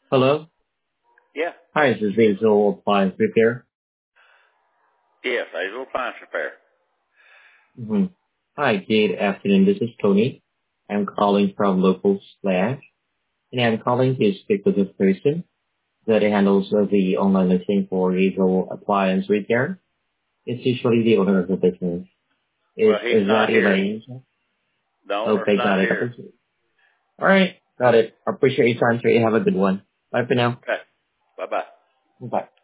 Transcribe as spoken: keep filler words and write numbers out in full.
Hello. Yeah. Hi, this is Basil Appliance Repair. Yes, Hazel Appliance Repair. Mm-hmm. Hi, good afternoon. This is Tony. I'm calling from local slash, and I'm calling to speak with the person that handles uh, the online listing for Basil Appliance Repair. It's usually the owner of the business. Is Well, he's is that not here. Elaine? The owner's Okay, not got it. here. Appreciate- All right, got it. Appreciate your time, sir. You have a good one. Bye for now. Okay. Bye-bye. Bye.